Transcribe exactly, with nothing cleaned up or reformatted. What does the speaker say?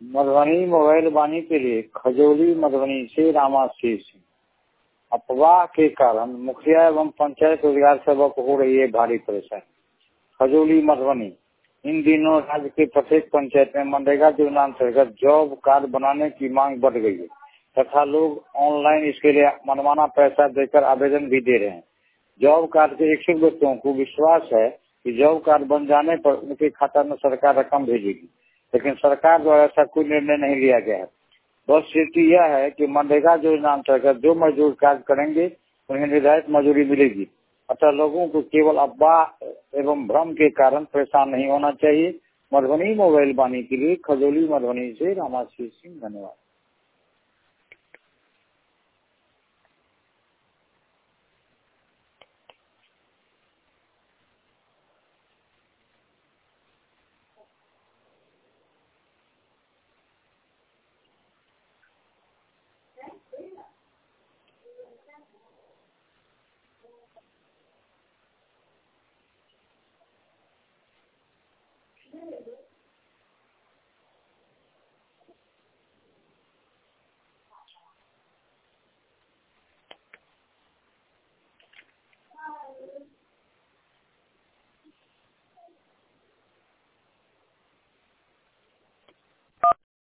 Madhubani mobile वाणी के लिए खजौली मधुबनी से रामाशीष सिंह। अफवाह के कारण मुखिया एवं पंचायत रोजगार सेवक हो रही है भारी परेशानी। खजौली मधुबनी इन दिनों राज्य के प्रत्येक पंचायत में मनरेगा योजना अंतर्गत जॉब कार्ड बनाने की मांग बढ़ गई है तथा लोग ऑनलाइन इसके लिए मनमाना पैसा देकर आवेदन भी दे रहे हैं। जॉब कार्ड के इच्छुक व्यक्तियों को विश्वास है कि जॉब कार्ड बन जाने पर उनके खाता में सरकार रकम भेजेगी, लेकिन सरकार द्वारा ऐसा कोई निर्णय नहीं लिया गया है। बस स्थिति यह है कि मनरेगा योजना अंतर्गत जो मजदूर कार्य करेंगे उन्हें निर्धारित मजदूरी मिलेगी। अतः लोगों को केवल अफवाह एवं भ्रम के कारण परेशान नहीं होना चाहिए। मधुबनी मोबाइल वाणी के लिए खजौली मधुबनी से रामाशीष सिंह। धन्यवाद।